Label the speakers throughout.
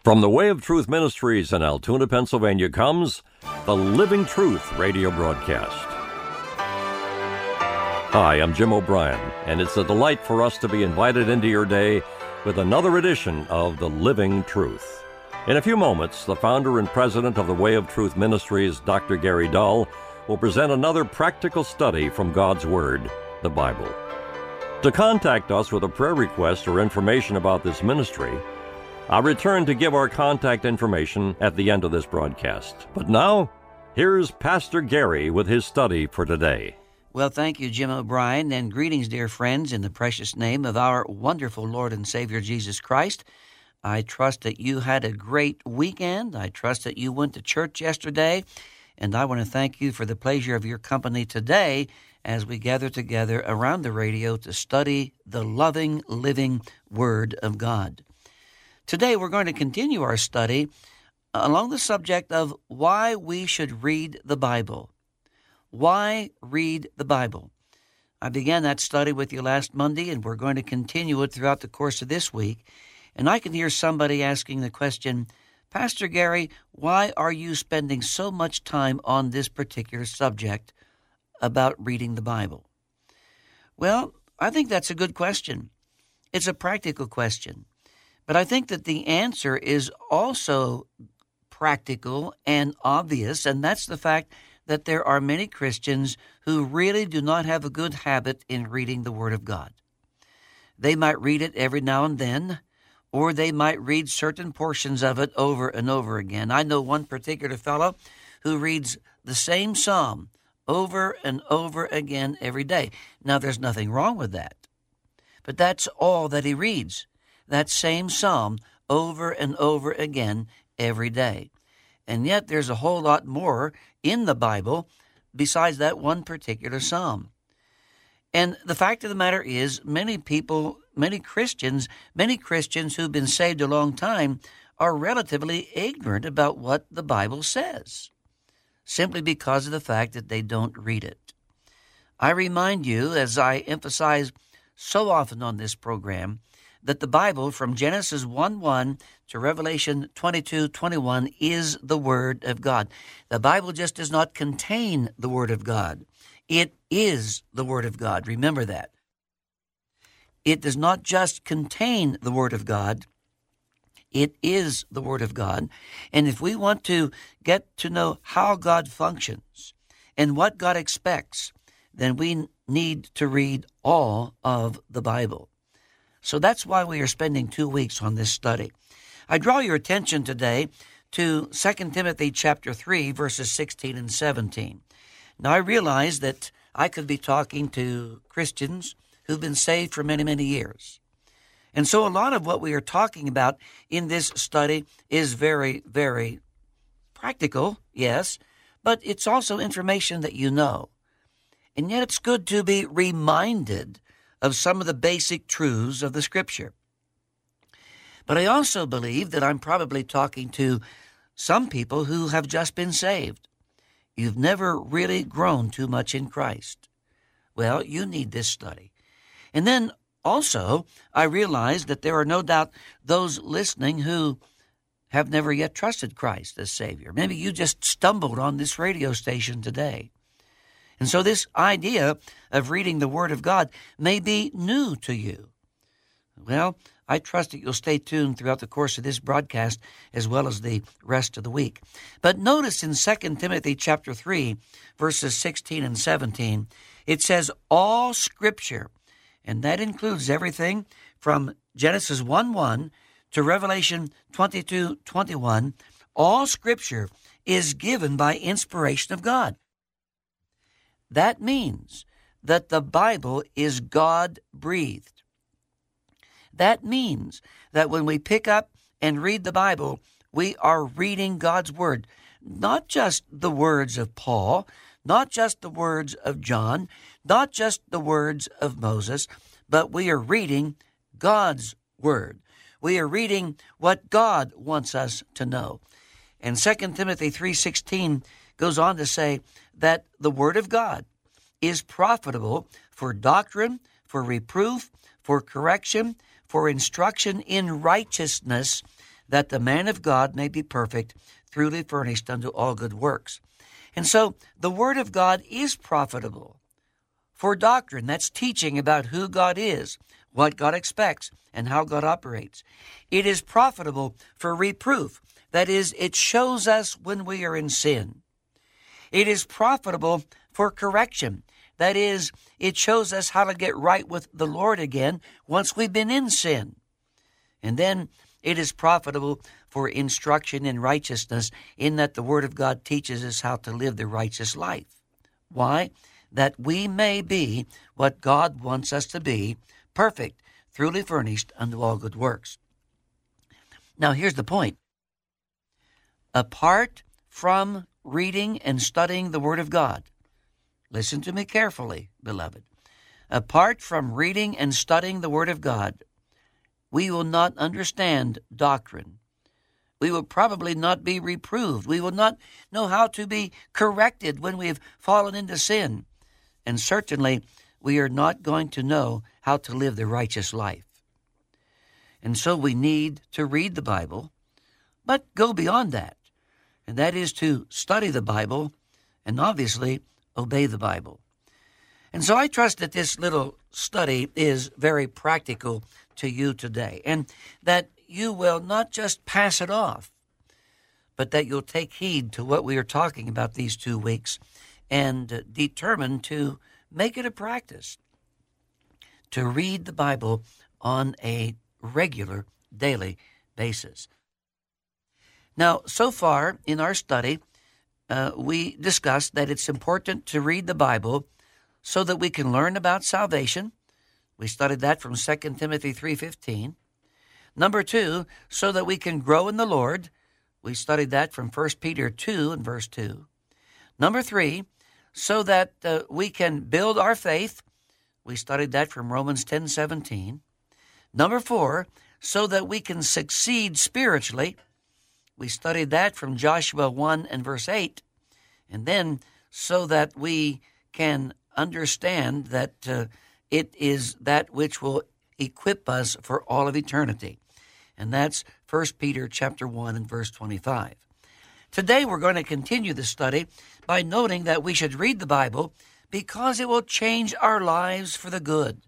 Speaker 1: From the Way of Truth Ministries in Altoona, Pennsylvania comes the Living Truth radio broadcast. Hi, I'm Jim O'Brien, and it's a delight for us to be invited into your day with another edition of the Living Truth. In a few moments, the founder and president of the Way of Truth Ministries, Dr. Gary Dull, will present another practical study from God's Word, the Bible. To contact us with a prayer request or information about this ministry, I'll return to give our contact information at the end of this broadcast. But now, here's Pastor Gary with his study for today.
Speaker 2: Well, thank you, Jim O'Brien, and greetings, dear friends, in the precious name of our wonderful Lord and Savior, Jesus Christ. I trust that you had a great weekend. I trust that you went to church yesterday, and I want to thank you for the pleasure of your company today as we gather together around the radio to study the loving, living Word of God. Today, we're going to continue our study along the subject of why we should read the Bible. Why read the Bible? I began that study with you last Monday, and we're going to continue it throughout the course of this week. And I can hear somebody asking the question, Pastor Gary, why are you spending so much time on this particular subject about reading the Bible? Well, I think that's a good question. It's a practical question. But I think that the answer is also practical and obvious, and that's the fact that there are many Christians who really do not have a good habit in reading the Word of God. They might read it every now and then, or they might read certain portions of it over and over again. I know one particular fellow who reads the same psalm over and over again every day. Now, there's nothing wrong with that, but that's all that he reads. That same psalm over and over again every day. And yet there's a whole lot more in the Bible besides that one particular psalm. And the fact of the matter is, many Christians who've been saved a long time are relatively ignorant about what the Bible says, simply because of the fact that they don't read it. I remind you, as I emphasize so often on this program, that the Bible, from Genesis 1:1 to Revelation 22:21, is the Word of God. The Bible just does not contain the Word of God. It is the Word of God. Remember that. It does not just contain the Word of God. It is the Word of God. And if we want to get to know how God functions and what God expects, then we need to read all of the Bible. So that's why we are spending 2 weeks on this study. I draw your attention today to 2 Timothy chapter 3, verses 16 and 17. Now, I realize that I could be talking to Christians who've been saved for many, many years. And so a lot of what we are talking about in this study is very, very practical, yes, but it's also information that you know. And yet it's good to be reminded of some of the basic truths of the Scripture. But I also believe that I'm probably talking to some people who have just been saved. You've never really grown too much in Christ. Well, you need this study. And then also, I realize that there are no doubt those listening who have never yet trusted Christ as Savior. Maybe you just stumbled on this radio station today. And so this idea of reading the Word of God may be new to you. Well, I trust that you'll stay tuned throughout the course of this broadcast as well as the rest of the week. But notice in 2 Timothy chapter 3, verses 16 and 17, it says, all Scripture, and that includes everything from Genesis 1:1 to Revelation 22:21, all Scripture is given by inspiration of God. That means that the Bible is God-breathed. That means that when we pick up and read the Bible, we are reading God's Word, not just the words of Paul, not just the words of John, not just the words of Moses, but we are reading God's Word. We are reading what God wants us to know. And 2 Timothy 3:16 goes on to say that the Word of God is profitable for doctrine, for reproof, for correction, for instruction in righteousness, that the man of God may be perfect, truly furnished unto all good works. And so the Word of God is profitable for doctrine. That's teaching about who God is, what God expects, and how God operates. It is profitable for reproof. That is, it shows us when we are in sin. It is profitable for correction. That is, it shows us how to get right with the Lord again once we've been in sin. And then it is profitable for instruction in righteousness, in that the Word of God teaches us how to live the righteous life. Why? That we may be what God wants us to be, perfect, truly furnished unto all good works. Now here's the point. Apart from reading and studying the Word of God, listen to me carefully, beloved. Apart from reading and studying the Word of God, we will not understand doctrine. We will probably not be reproved. We will not know how to be corrected when we have fallen into sin. And certainly, we are not going to know how to live the righteous life. And so we need to read the Bible, but go beyond that. And that is to study the Bible and obviously obey the Bible. And so I trust that this little study is very practical to you today, and that you will not just pass it off, but that you'll take heed to what we are talking about these 2 weeks and determine to make it a practice to read the Bible on a regular, daily basis. Now, so far in our study, we discussed that it's important to read the Bible so that we can learn about salvation. We studied that from 2 Timothy 3:15. Number 2, so that we can grow in the Lord. We studied that from 1 Peter 2 and verse 2. Number 3, so that we can build our faith. We studied that from Romans 10:17. Number 4, so that we can succeed spiritually. We studied that from Joshua 1 and verse 8. And then so that we can understand that it is that which will equip us for all of eternity. And that's 1 Peter chapter 1 and verse 25. Today we're going to continue the study by noting that we should read the Bible because it will change our lives for the good.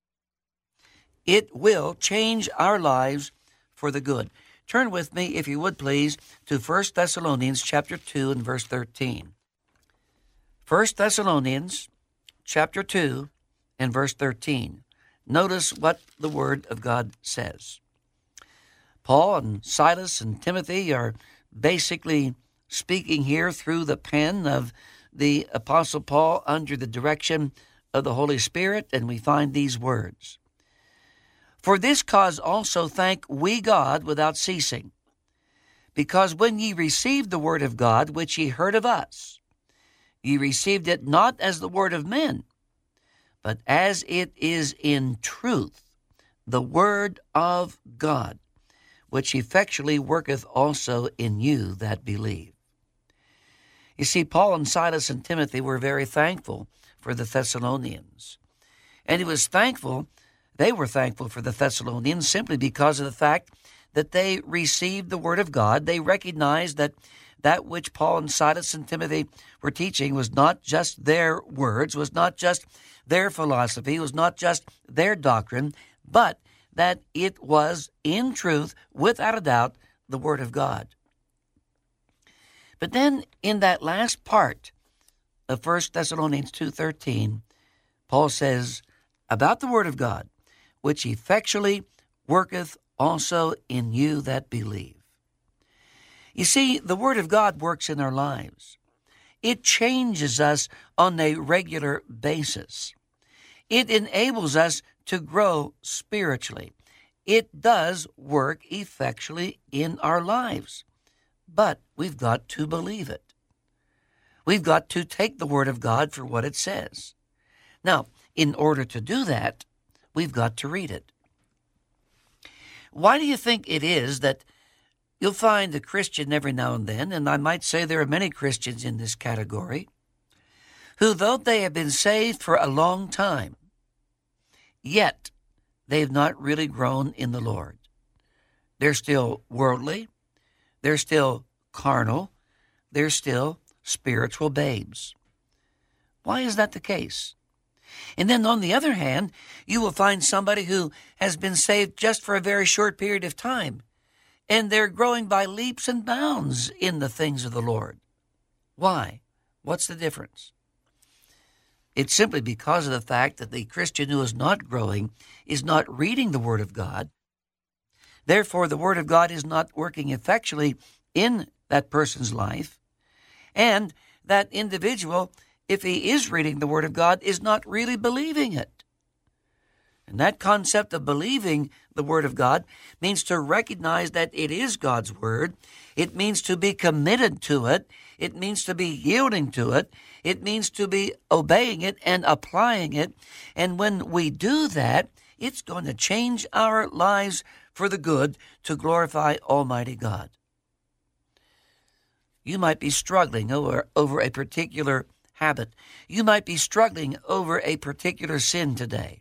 Speaker 2: It will change our lives for the good. Turn with me, if you would please, to 1 Thessalonians chapter 2 and verse 13. 1 Thessalonians chapter 2 and verse 13. Notice what the Word of God says. Paul and Silas and Timothy are basically speaking here through the pen of the Apostle Paul under the direction of the Holy Spirit, and we find these words. For this cause also thank we God without ceasing, because when ye received the word of God, which ye heard of us, ye received it not as the word of men, but as it is in truth, the word of God, which effectually worketh also in you that believe. You see, Paul and Silas and Timothy were very thankful for the Thessalonians. And they were thankful for the Thessalonians simply because of the fact that they received the word of God. They recognized that which Paul and Silas and Timothy were teaching was not just their words, was not just their philosophy, was not just their doctrine, but that it was, in truth, without a doubt, the Word of God. But then in that last part of 1 Thessalonians 2:13, Paul says about the Word of God, which effectually worketh also in you that believe. You see, the Word of God works in our lives. It changes us on a regular basis. It enables us to grow spiritually. It does work effectually in our lives. But we've got to believe it. We've got to take the Word of God for what it says. Now, in order to do that, we've got to read it. Why do you think it is that you'll find a Christian every now and then, and I might say there are many Christians in this category, who, though they have been saved for a long time, yet they have not really grown in the Lord? They're still worldly. They're still carnal. They're still spiritual babes. Why is that the case? And then on the other hand, you will find somebody who has been saved just for a very short period of time, and they're growing by leaps and bounds in the things of the Lord. Why? What's the difference? It's simply because of the fact that the Christian who is not growing is not reading the Word of God. Therefore, the Word of God is not working effectually in that person's life, and that individual, if he is reading the Word of God, is not really believing it. And that concept of believing the Word of God means to recognize that it is God's Word. It means to be committed to it. It means to be yielding to it. It means to be obeying it and applying it. And when we do that, it's going to change our lives for the good to glorify Almighty God. You might be struggling over a particular habit. You might be struggling over a particular sin today.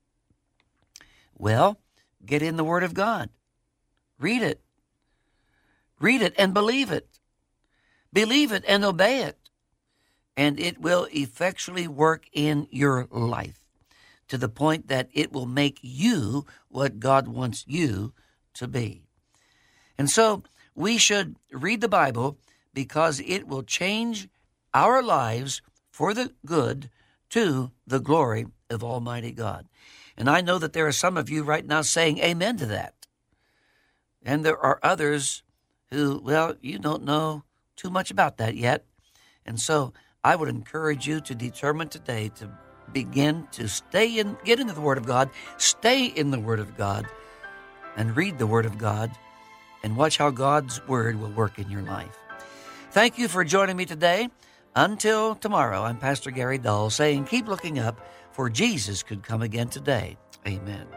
Speaker 2: Well, get in the Word of God. Read it. Read it and believe it. Believe it and obey it. And it will effectually work in your life to the point that it will make you what God wants you to be. And so we should read the Bible because it will change our lives for the good to the glory of Almighty God. And I know that there are some of you right now saying amen to that. And there are others who, well, you don't know too much about that yet. And so I would encourage you to determine today to begin to get into the Word of God, stay in the Word of God, and read the Word of God, and watch how God's Word will work in your life. Thank you for joining me today. Until tomorrow, I'm Pastor Gary Dull saying, keep looking up, for Jesus could come again today. Amen.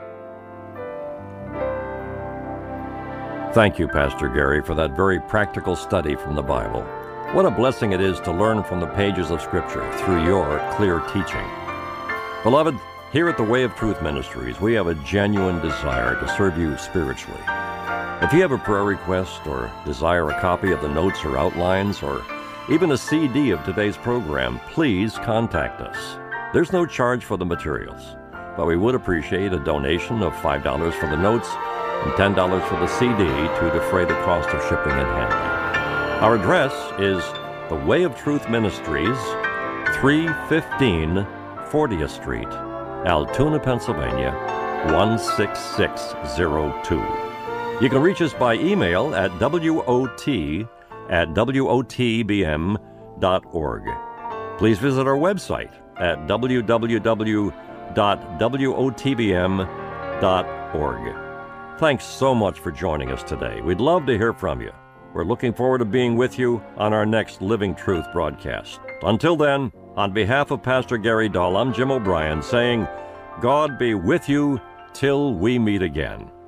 Speaker 1: Thank you, Pastor Gary, for that very practical study from the Bible. What a blessing it is to learn from the pages of Scripture through your clear teaching. Beloved, here at the Way of Truth Ministries, we have a genuine desire to serve you spiritually. If you have a prayer request or desire a copy of the notes or outlines or even a CD of today's program, please contact us. There's no charge for the materials, but we would appreciate a donation of $5 for the notes and $10 for the CD to defray the cost of shipping and handling. Our address is The Way of Truth Ministries, 315 40th Street, Altoona, Pennsylvania, 16602. You can reach us by email at wot@wotbm.org. Please visit our website at www.wotbm.org. Thanks so much for joining us today. We'd love to hear from you. We're looking forward to being with you on our next Living Truth broadcast. Until then, on behalf of Pastor Gary Dull, I'm Jim O'Brien saying, God be with you till we meet again.